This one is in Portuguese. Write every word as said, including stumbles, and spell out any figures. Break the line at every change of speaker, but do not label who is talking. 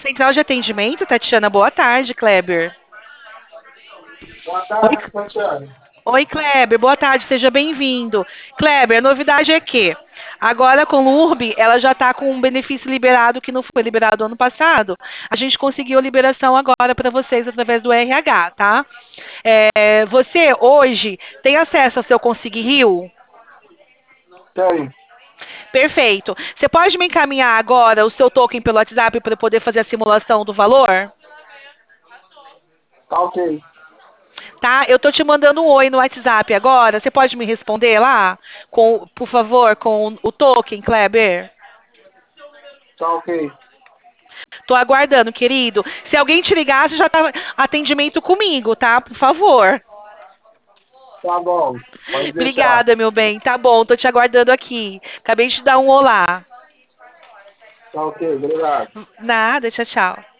Central de atendimento, Tatiana, boa tarde, Kleber.
Boa
Oi,
tarde, Tatiana.
oi, Kleber, boa tarde, seja bem-vindo. Kleber, a novidade é que agora com o Urb, ela já está com um benefício liberado que não foi liberado ano passado. A gente conseguiu a liberação agora para vocês através do R H, tá? É, você hoje tem acesso ao seu Consegui Rio?
Tem.
Perfeito. Você pode me encaminhar agora o seu token pelo WhatsApp para eu poder fazer a simulação do valor?
Tá ok.
Tá? Eu tô te mandando um oi no WhatsApp agora. Você pode me responder lá? Com, por favor, com o token, Kleber?
Tá ok.
Tô aguardando, querido. Se alguém te ligar, você já tá atendimento comigo, tá? Por favor.
Tá bom. Pode deixar.
Obrigada, meu bem. Tá bom, tô te aguardando aqui. Acabei de te dar um olá.
Tá ok. Obrigado.
Nada, tchau, tchau.